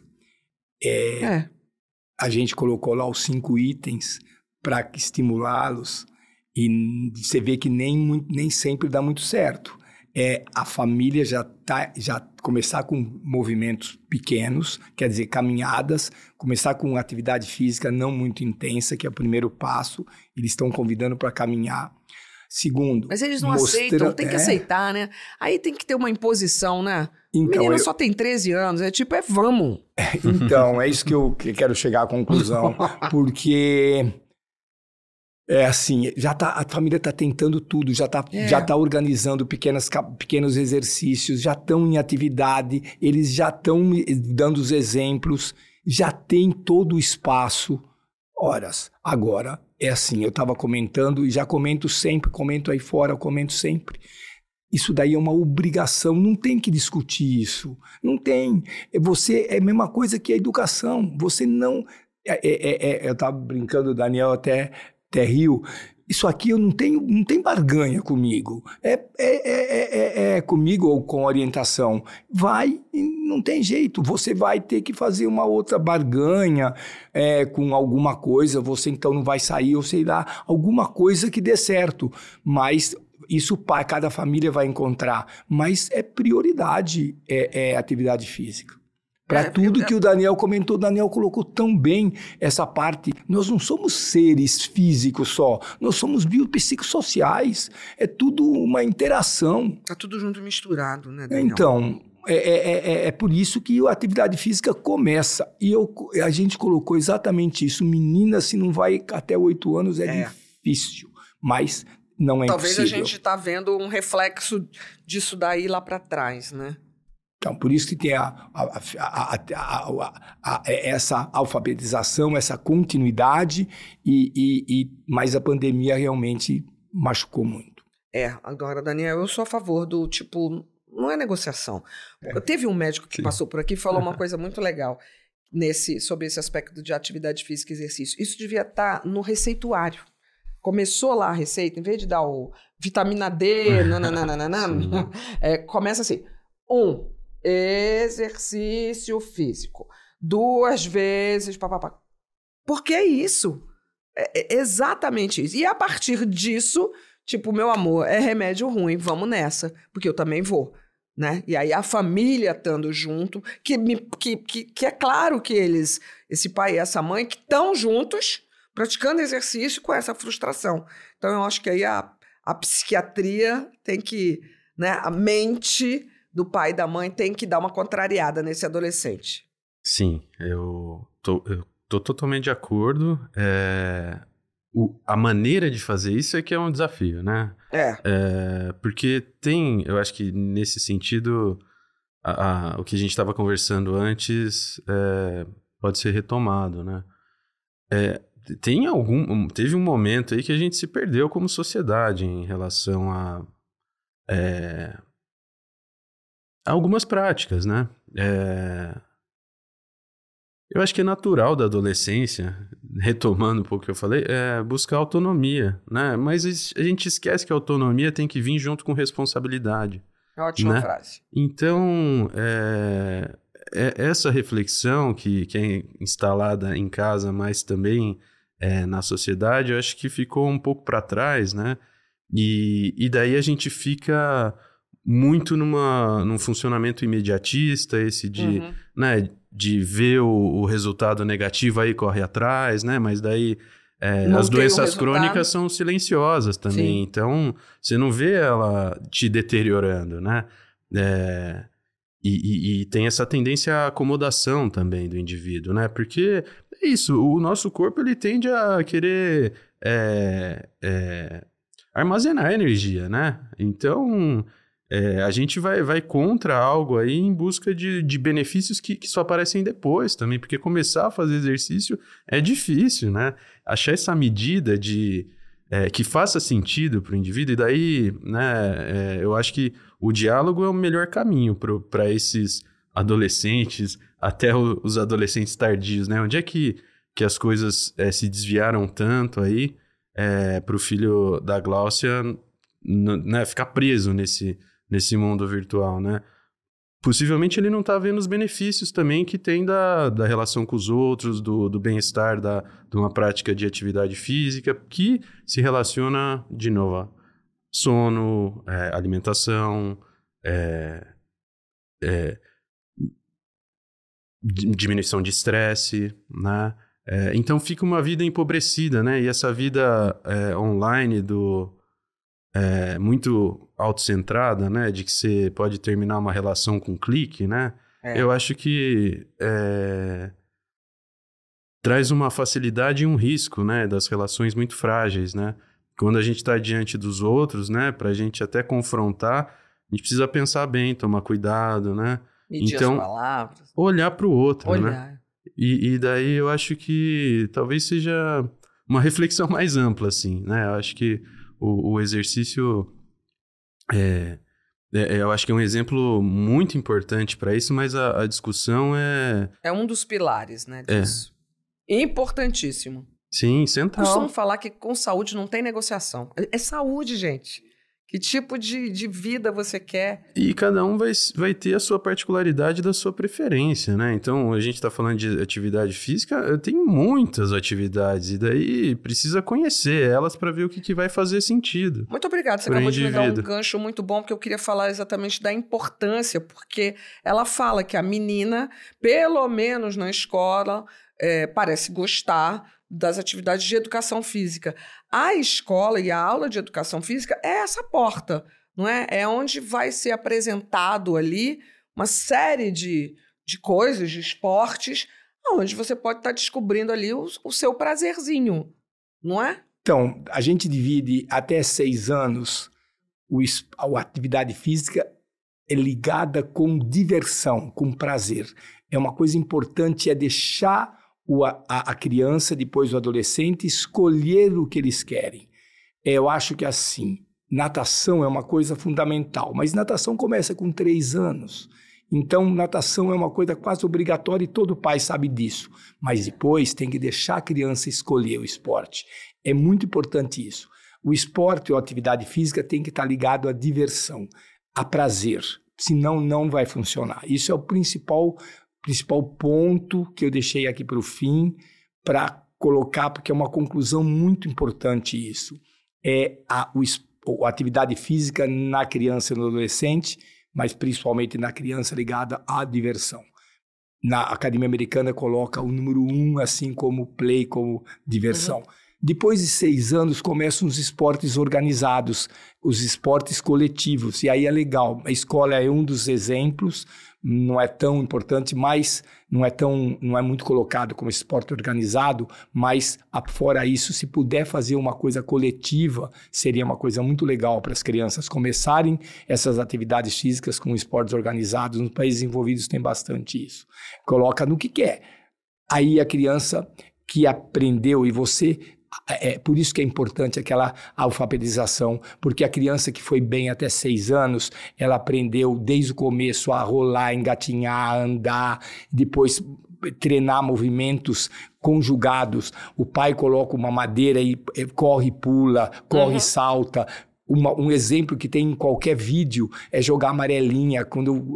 A gente colocou lá os 5 itens para estimulá-los e você vê que nem sempre dá muito certo. A família já começar com movimentos pequenos, quer dizer, caminhadas, começar com atividade física não muito intensa, que é o primeiro passo, eles estão convidando para caminhar. Segundo... Mas eles não aceitam, tem que aceitar, né? Aí tem que ter uma imposição, né? Então, o menino só tem 13 anos, vamos. Então, é isso que eu quero chegar à conclusão, porque... assim, a família está tentando tudo, já tá organizando pequenos exercícios, já estão em atividade, eles já estão dando os exemplos, já tem todo o espaço. Agora, assim, eu estava comentando e já comento sempre, comento aí fora, eu comento sempre. Isso daí é uma obrigação, não tem que discutir isso, não tem. É a mesma coisa que a educação, você não... eu estava brincando, o Daniel até riu. Isso aqui não tem barganha comigo. Comigo ou com orientação. Não tem jeito. Você vai ter que fazer uma outra barganha com alguma coisa. Você então não vai sair, ou sei lá, alguma coisa que dê certo. Mas isso cada família vai encontrar. Mas é prioridade atividade física. Para tudo que o Daniel comentou, o Daniel colocou tão bem essa parte. Nós não somos seres físicos só, nós somos biopsicossociais. É tudo uma interação. Tá tudo junto e misturado, né, Daniel? Então, é por isso que a atividade física começa. E a gente colocou exatamente isso. Menina, se não vai até 8 anos, difícil. Mas não é Talvez impossível. A gente está vendo um reflexo disso daí lá para trás, né? Então, por isso que tem essa alfabetização, essa continuidade, mas a pandemia realmente machucou muito. Agora, Daniel, eu sou a favor do não é negociação. Teve um médico que passou por aqui e falou uma coisa muito legal sobre esse aspecto de atividade física e exercício. Isso devia estar no receituário. Começou lá a receita, em vez de dar o vitamina D, começa assim, 1, exercício físico, 2 vezes, papapá. Porque é isso. É exatamente isso. E a partir disso, meu amor, é remédio ruim, vamos nessa, porque eu também vou, né? E aí a família estando junto, que é claro que esse pai e essa mãe, que estão juntos, praticando exercício com essa frustração. Então, eu acho que aí a psiquiatria tem que, né, a mente do pai e da mãe tem que dar uma contrariada nesse adolescente. Sim, eu tô totalmente de acordo. A maneira de fazer isso é que é um desafio, né? Porque eu acho que nesse sentido, o que a gente estava conversando antes pode ser retomado, né? Teve um momento aí que a gente se perdeu como sociedade em relação a algumas práticas, né? Eu acho que é natural da adolescência, retomando um pouco o que eu falei, buscar autonomia, né? Mas a gente esquece que a autonomia tem que vir junto com responsabilidade. Ótima, né? Frase. Então, essa reflexão que é instalada em casa, mas também na sociedade, eu acho que ficou um pouco para trás, né? E daí a gente fica muito num funcionamento imediatista, esse né, de ver o resultado negativo, aí corre atrás, né? Mas daí as doenças crônicas são silenciosas também. Sim. Então, você não vê ela te deteriorando, né? E tem essa tendência à acomodação também do indivíduo, né? Porque é isso, o nosso corpo ele tende a querer armazenar energia, né? Então, a gente vai contra algo aí em busca de benefícios que só aparecem depois também, porque começar a fazer exercício é difícil, né? Achar essa medida que faça sentido para o indivíduo, e daí, né, eu acho que o diálogo é o melhor caminho para esses adolescentes, até os adolescentes tardios, né? Onde é que as coisas se desviaram tanto aí para o filho da Gláucia, né, ficar preso nesse mundo virtual, né? Possivelmente ele não está vendo os benefícios também que tem da relação com os outros, do bem-estar, de uma prática de atividade física, que se relaciona, de novo, a sono, alimentação, diminuição de estresse, né? Então fica uma vida empobrecida, né? E essa vida online muito autocentrada, né? De que você pode terminar uma relação com um clique, né? Eu acho que traz uma facilidade e um risco, né? Das relações muito frágeis, né? Quando a gente está diante dos outros, né? Para a gente até confrontar, a gente precisa pensar bem, tomar cuidado, né? Medir então, as palavras. Olhar para o outro, né? E daí eu acho que talvez seja uma reflexão mais ampla, assim, né? Eu acho que o exercício eu acho que é um exemplo muito importante para isso, mas a discussão é um dos pilares, né, disso. Importantíssimo. Sim, central. Costumo falar que com saúde não tem negociação. É saúde, gente. Que tipo de vida você quer? E cada um vai ter a sua particularidade da sua preferência, né? Então, a gente está falando de atividade física, tem muitas atividades, e daí precisa conhecer elas para ver o que vai fazer sentido. Muito obrigada, você acabou de me dar um gancho muito bom, porque eu queria falar exatamente da importância, porque ela fala que a menina, pelo menos na escola, parece gostar das atividades de educação física. A escola e a aula de educação física é essa porta, não é? É onde vai ser apresentado ali uma série de coisas, de esportes, onde você pode estar descobrindo ali o seu prazerzinho, não é? Então, a gente divide até 6 anos a atividade física é ligada com diversão, com prazer. É uma coisa importante, deixar a criança, depois o adolescente, escolher o que eles querem. Eu acho que assim, natação é uma coisa fundamental, mas natação começa com 3 anos. Então, natação é uma coisa quase obrigatória e todo pai sabe disso. Mas depois tem que deixar a criança escolher o esporte. É muito importante isso. O esporte ou a atividade física tem que estar ligado à diversão, a prazer. Senão, não vai funcionar. Isso é o principal ponto que eu deixei aqui para o fim, para colocar, porque é uma conclusão muito importante isso. A atividade física na criança e no adolescente, mas principalmente na criança ligada à diversão. Na Academia Americana coloca o número 1, assim como play, como diversão. Uhum. Depois de 6 anos começam os esportes organizados, os esportes coletivos, e aí é legal. A escola é um dos exemplos, não é tão importante, mas não é muito colocado como esporte organizado, mas fora isso, se puder fazer uma coisa coletiva, seria uma coisa muito legal para as crianças começarem essas atividades físicas com esportes organizados. Nos países desenvolvidos tem bastante isso. Coloca no que quer. Aí a criança que aprendeu, e você... por isso que é importante aquela alfabetização, porque a criança que foi bem até 6 anos, ela aprendeu desde o começo a rolar, engatinhar, andar, depois treinar movimentos conjugados. O pai coloca uma madeira e corre, pula, corre, salta. Um exemplo que tem em qualquer vídeo é jogar amarelinha, quando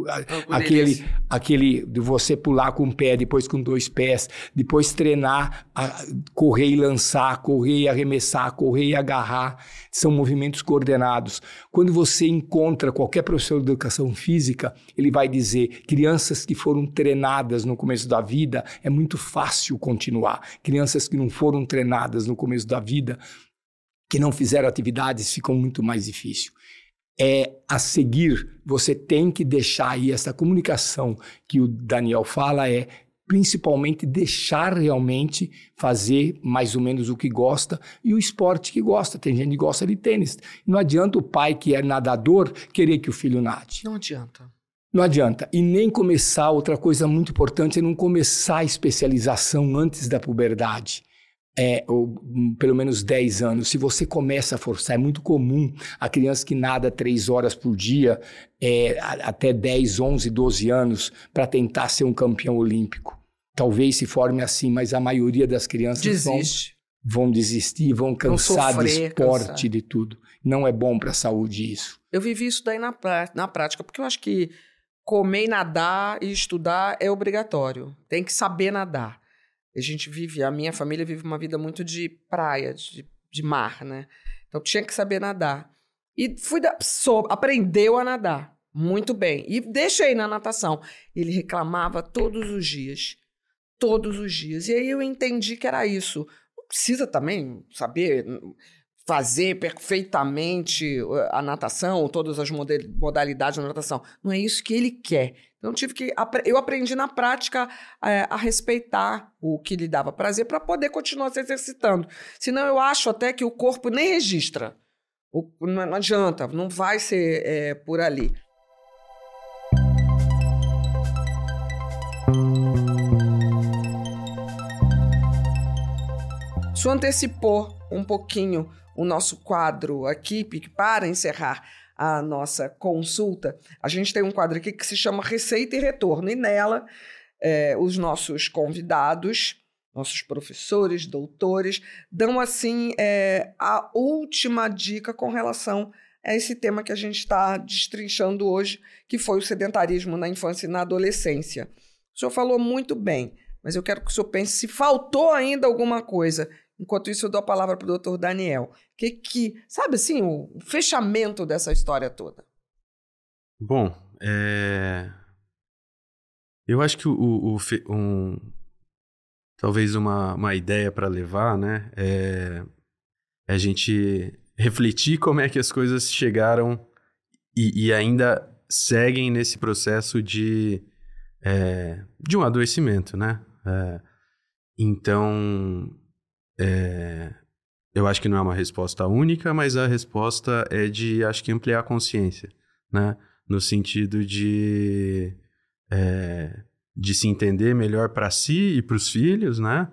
aquele de você pular com um pé, depois com 2 pés, depois treinar, correr e lançar, correr e arremessar, correr e agarrar, são movimentos coordenados. Quando você encontra qualquer professor de educação física, ele vai dizer, crianças que foram treinadas no começo da vida, é muito fácil continuar. Crianças que não foram treinadas no começo da vida, que não fizeram atividades, ficam muito mais difícil. A seguir, você tem que deixar aí essa comunicação que o Daniel fala, principalmente deixar realmente fazer mais ou menos o que gosta e o esporte que gosta. Tem gente que gosta de tênis. Não adianta o pai que é nadador querer que o filho nade. Não adianta. Não adianta. E nem começar, outra coisa muito importante é não começar a especialização antes da puberdade. Ou pelo menos 10 anos. Se você começa a forçar, é muito comum a criança que nada 3 horas por dia, até 10, 11, 12 anos, para tentar ser um campeão olímpico. Talvez se forme assim, mas a maioria das crianças vão desistir, vão cansar do esporte, de tudo. Não é bom para a saúde isso. Eu vivi isso daí na prática, porque eu acho que comer e nadar e estudar é obrigatório. Tem que saber nadar. A minha família vive uma vida muito de praia, de mar, né? Então tinha que saber nadar. E aprendeu a nadar muito bem. E deixei na natação. Ele reclamava todos os dias. Todos os dias. E aí eu entendi que era isso. Não precisa também saber fazer perfeitamente a natação, todas as modalidades da natação. Não é isso que ele quer. Então, eu aprendi na prática a respeitar o que lhe dava prazer para poder continuar se exercitando. Senão, eu acho até que o corpo nem registra. Não adianta, não vai ser por ali. O senhor antecipou um pouquinho o nosso quadro aqui, para encerrar a nossa consulta. A gente tem um quadro aqui que se chama Receita e Retorno, e nela os nossos convidados, nossos professores, doutores, dão assim a última dica com relação a esse tema que a gente está destrinchando hoje, que foi o sedentarismo na infância e na adolescência. O senhor falou muito bem, mas eu quero que o senhor pense se faltou ainda alguma coisa. Enquanto isso, eu dou a palavra para o Dr. Daniel. Sabe assim, o fechamento dessa história toda? Bom, eu acho que talvez uma ideia para levar, né, é a gente refletir como é que as coisas chegaram e ainda seguem nesse processo de um adoecimento, né? Então... eu acho que não é uma resposta única, mas a resposta é acho que ampliar a consciência, né? No sentido de se entender melhor para si e para os filhos, né?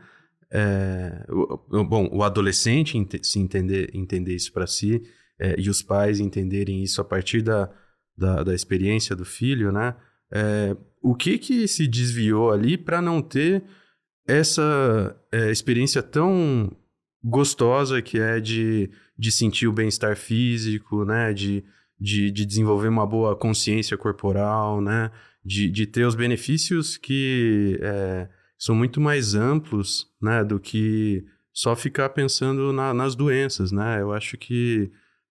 O adolescente entender isso para si, e os pais entenderem isso a partir da experiência do filho, né? O que se desviou ali para não ter essa experiência tão gostosa que é de sentir o bem-estar físico, né? De desenvolver uma boa consciência corporal, né? De ter os benefícios que são muito mais amplos, né? Do que só ficar pensando nas doenças, né? Eu acho que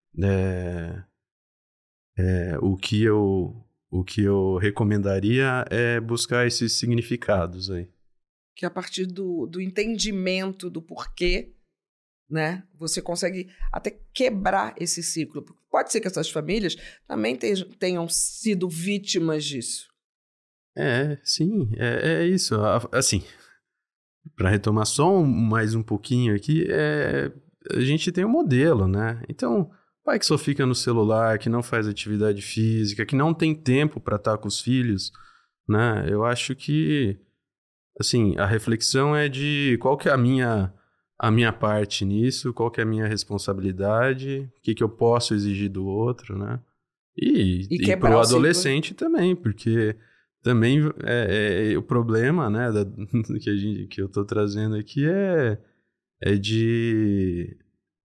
o que eu recomendaria é buscar esses significados aí. Que a partir do entendimento do porquê, né, você consegue até quebrar esse ciclo. Pode ser que essas famílias também tenham sido vítimas disso. Sim, é isso. Assim, para retomar só mais um pouquinho aqui, a gente tem um modelo, né? Então, pai que só fica no celular, que não faz atividade física, que não tem tempo para estar com os filhos, né? Eu acho que assim, a reflexão é de qual que é a minha parte nisso, qual que é a minha responsabilidade, o que eu posso exigir do outro, né? E para o adolescente também, porque também o problema, né, que eu estou trazendo aqui é de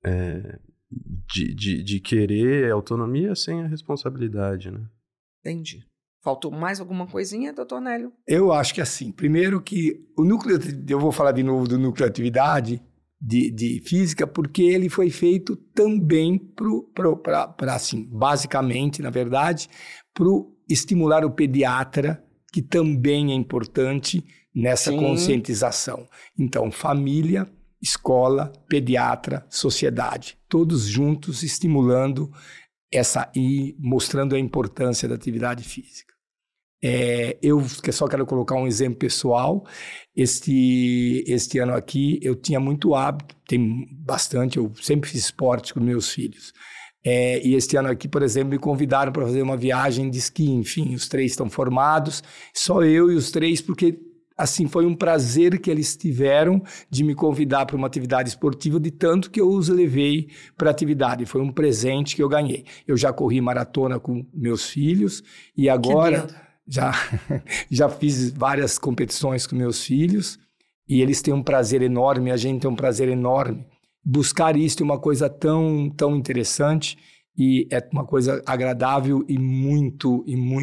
querer autonomia sem a responsabilidade, né? Entendi. Faltou mais alguma coisinha, doutor Nélio? Eu acho que assim, primeiro que o núcleo, eu vou falar de novo do núcleo de atividade de física, porque ele foi feito também para assim, basicamente, na verdade, para estimular o pediatra, que também é importante nessa conscientização. Então, família, escola, pediatra, sociedade, todos juntos estimulando e mostrando a importância da atividade física. Eu só quero colocar um exemplo pessoal. Este ano aqui, eu tinha muito hábito, tem bastante, eu sempre fiz esporte com meus filhos. E este ano aqui, por exemplo, me convidaram para fazer uma viagem de esqui. Enfim, os 3 estão formados, só eu e os 3, porque assim foi um prazer que eles tiveram de me convidar para uma atividade esportiva, de tanto que eu os levei para a atividade. Foi um presente que eu ganhei. Eu já corri maratona com meus filhos e agora já fiz várias competições com meus filhos e eles têm um prazer enorme, a gente tem um prazer enorme. Buscar isso é uma coisa tão, tão interessante e é uma coisa agradável e muito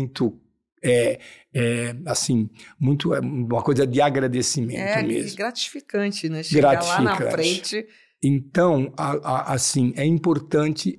assim, uma coisa de agradecimento mesmo. É gratificante, né? Chegar lá na frente. Então, assim, é importante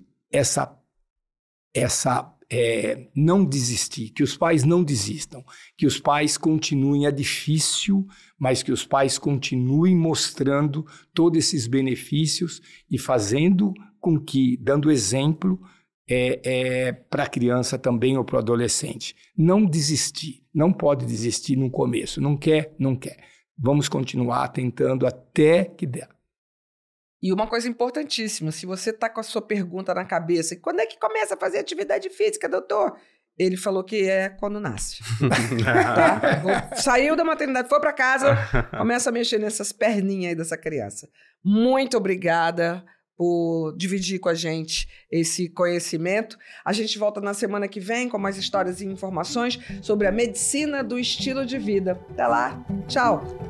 não desistir, que os pais não desistam, que os pais continuem, é difícil, mas que os pais continuem mostrando todos esses benefícios e fazendo com que, dando exemplo, para a criança também ou para o adolescente. Não desistir, não pode desistir no começo, não quer. Vamos continuar tentando até que der. E uma coisa importantíssima, se você está com a sua pergunta na cabeça, quando é que começa a fazer atividade física, doutor? Ele falou que é quando nasce. Tá? Saiu da maternidade, foi para casa, começa a mexer nessas perninhas aí dessa criança. Muito obrigada por dividir com a gente esse conhecimento. A gente volta na semana que vem com mais histórias e informações sobre a medicina do estilo de vida. Até lá, tchau!